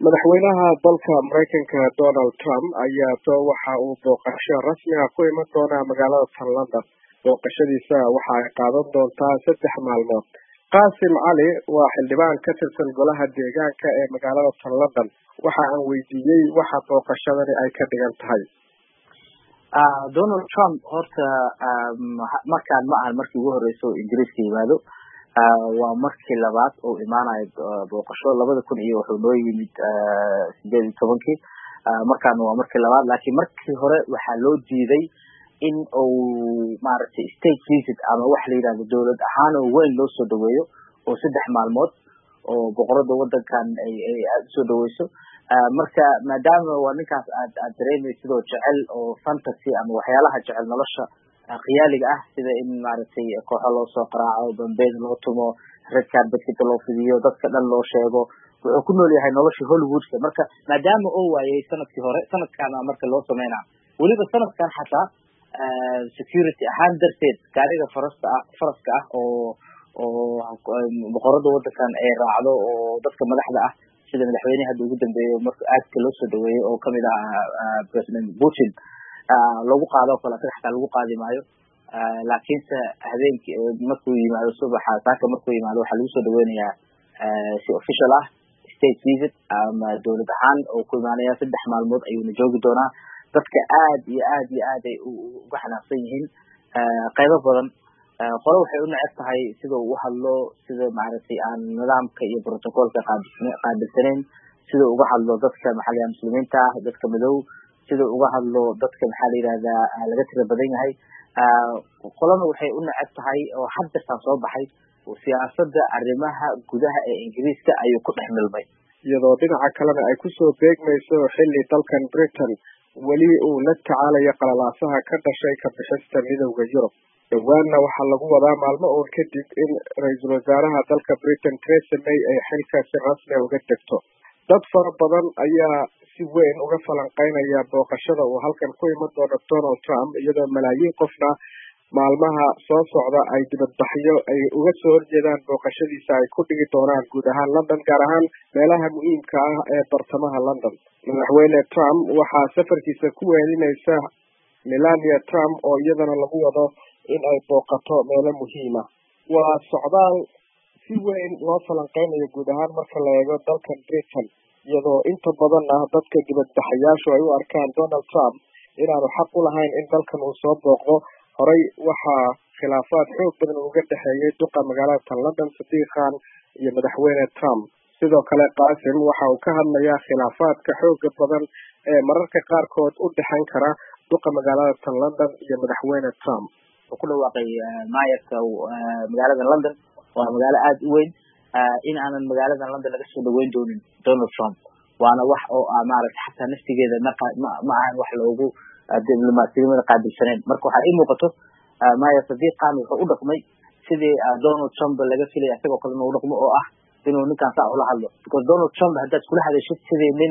madaxweynaha dalka Mareykanka Donald Trump ayaa waxa uu booqasho rasmi ah ku iman doonaa magaalada London. Booqashadiisa waxa ay qaadan doontaa 3 maalmood. Qaasim Cali waa xildhibaan ka tirsan golaha deegaanka ee magaalada London. Waxa aan weydiiyey waxa booqashadani ay ka dhigan tahay. Donald Trump horta markaan ma ahan markii ugu horeysay oo Ingiriiska yimaado waa markii labaad oo imaanayo booqasho 2000 iyo wuxuu noo yimid 18 markaan waa markii labaad laakiin markii hore waxa loo diiday in uu maaragtay state visit ama wax la yiraahdo dawlad ahaan oo weyn loo soo dhaweeyo oo 3 maalmood oo boqorada wadankan ay soo dhaweyso marka maadaama waa ninkaas aad dareemayso sidoo jecel oo fantasy ama waxyaalaha jecel nolosha khiyaaliga ah sida in maaragtay kooxo loo soo qaraaco bambeed loo tumo red carpet loo fidiyo dadka dhan loo sheego wuxuu ku nool yahay nolosha Hollywood marka maadaama uu waayay sanadkii hore sanadkan marka loo sameeyna waliba sanadkan xataa security ahaan darteed gaariga faraska ah oo boqorada wadankan ay raacdo oo dadka madaxda ah sida madaxweynaha hadda ugu dambeeyay marka aadka loo soo dhaweeyay oo kamid ah president Putin lagu qaado kala saxda lagu qaadi maayo laakiin habeenkii markuu yimaado subaxa saaka markuu yimaado waxa lagu soo dhaweynayaa si official ah state visit ama dawlad ahaan oo ku imaanaya 3 maalmood ayuu joogi doonaa dadka aad iyo aad ay uga xanaaqsan yihiin qaybo badan qolo waxay u neceb tahay sida uu hadlo sida maaragtay aan nidaamka iyo protocolka qaabilsanayn sida uga hadlo dadka maxalliga muslimiinta dadka madow sida uga hadlo dadka maxaa la yiraahdaa laga tira badan yahay qolana waxay u neceb tahay oo hadda soo baxay siyaasadda arrimaha gudaha ee Ingiriiska ayuu ku dhex milmay iyadoo dhinaca kalena ay ku soo beegmayso xilli dalkan Britain wali uu la tacaalayo qalalaasaha ka dhashay ka bixista midowga Yurub dhawaanna waxaa lagu wadaa maalmo oo kadib in ra'iisul wasaaraha dalka Britain Theresa May ay xilka si rasmi uga tagto dad fara badan ayaa si weyn uga falanqeynaya booqashada uu halkan ku iman doono Donald Trump iyadoo malaayiin qofna maalmaha soo socda ay dibadbaxyo ay uga soo horjeedaan booqashadiisa ay ku dhigi doonaan guud ahaan London gaar ahaan meelaha muhiimka ah ee bartamaha London madaxweyne Trump waxaa safarkiisa ku weelinaysa Melania Trump oo iyadana lagu wado in ay booqato meelo muhiim ah waa socdaal si weyn loo falanqeynayo guud ahaan marka la eego dalkan Britain iyadoo inta badan dadka dibadbaxayaashu ay u arkaan Donald Trump inaanu xaq u lahayn in dalkan uu soo booqdo horay waxaa khilaafaad xoog badan uga dhaxeeyay duqa magaalada London Sadiq Khan iyo madaxweyne Trump sidoo kale Qaasim waxa uu ka hadlayaa khilaafaadka xoogga badan ee mararka qaarkood u dhaxan kara duqa magaalada London iyo madaxweyne Trump oo ku dhawaaqay maayarka magaalada London waa magaalo aad u weyn in aanan magaalada London laga soo dhaweyn doonin Donald Trump waana wax oo maaragtay xataa naftigeeda ma ahan wax loogu diblomaasiyada qaabilsaneen marka waxa ay muuqato maayar Sadiq Khan wuxuu u dhaqmay sidii Donald Trump laga filay asagoo kale inuu dhaqmo oo ah inuu ninkan saa ula hadlo because Donald Trump hadda kula hadashid sidii nin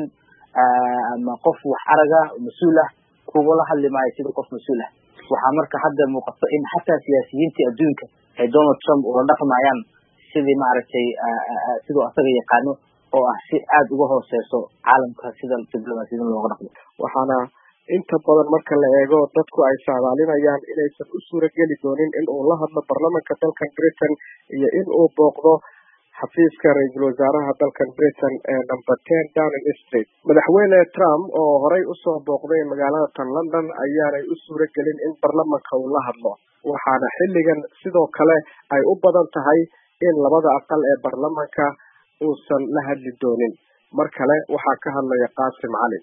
ama qof wax araga mas'uul ah kuwa la hadli maayo sidii qof mas'uul ah waxa marka hadda muuqato in xataa siyaasiyiinta adduunka ay Donald Trump ula dhaqmayaan sidii maaragtay sidoo asaga yaqaano oo ah si aad uga hooseyso caalamka sida diblomaasiyada looga dhaqmo waxaana inta badan marka la eego dadku ay saadaalinayaan inaysan u suurageli doonin in uu la hadlo baarlamaanka dalkan Britain iyo in uu booqdo xafiiska ra'iisul wasaaraha dalkan Britain ee number 10 Downing Street madaxweyne Trump oo horay u soo booqday magaalada London ayaanay u suuragelin in baarlamaanka uu la hadlo waxaana xilligan sidoo kale ay u badan tahay in labada aqal ee baarlamaanka uusan la hadli doonin mar kale waxaa ka hadlaya Qaasim Cali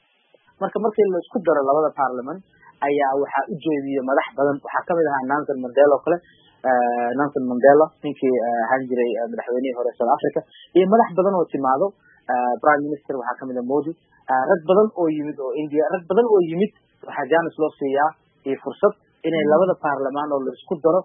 markii la isku daro labada parliament ayaa waxa u jeediyay madax badan waxa kamid ah Nelson Mandela oo kale Nelson Mandela ninkii ahaan jiray madaxweynihii hore South Africa iyo madax badan oo timaado prime minister waxa kamid ah Modi rag badan oo yimid oo India rag badan oo yimid waxa jaanis loo siiyaa iyo fursad inay labada parliament oo la isku daro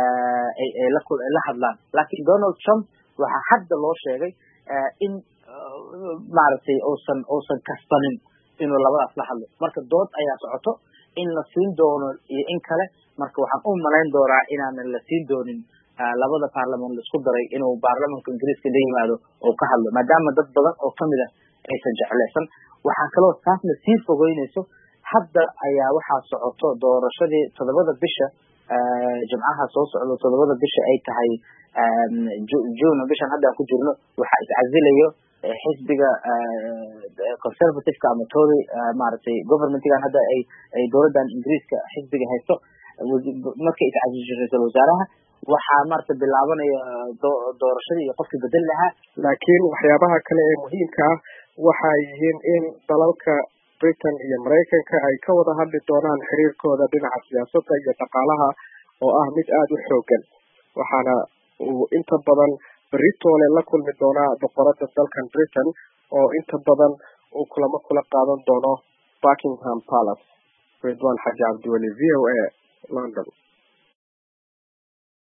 ay la hadlaan laakiin Donald Trump waxa hadda loo sheegay in maaragtay oosan kasbanin inuu labadaas la hadlo marka dood ayaa socoto in la siin doono iyo in kale marka waxaan u malayn doonaa inaan la siin doonin labada parliament la isku daray inuu baarlamaanka Ingiriiska la yimaado oo ka hadlo maadaama dad badan oo kamid ah aysan jeclaysan. waxaa kaloo taasna sii fogeynayso hadda ayaa waxaa socoto doorashadii 7 bisha jimcaha soo socdo 7 bisha ay tahay June bishan hadda ku jirno waxa iscazilayo xisbiga conservative ama Tory maartay government-gan hadda ay dowladdan Ingiriiska xisbiga haysto markay iscazisho ra'iisul wasaaraha waxaa marta bilaabanaya doorashadii iyo qofkii bedel lahaa. laakiin waxyaabaha kale ee muhiimka ah waxay yihiin in dalalka Britain iyo Mareykanka ay ka wada hadli doonaan xiriirkooda dhinaca siyaasadda iyo dhaqaalaha oo ah mid aad u xoogan. waxaana uu inta badan Britole la kulmi doonaa boqorada dalkan Britain oo inta badan uu kulamo kula qaadan doono Buckingham Palace. Ridwan Xaaji Cabdiweli, VOA, London.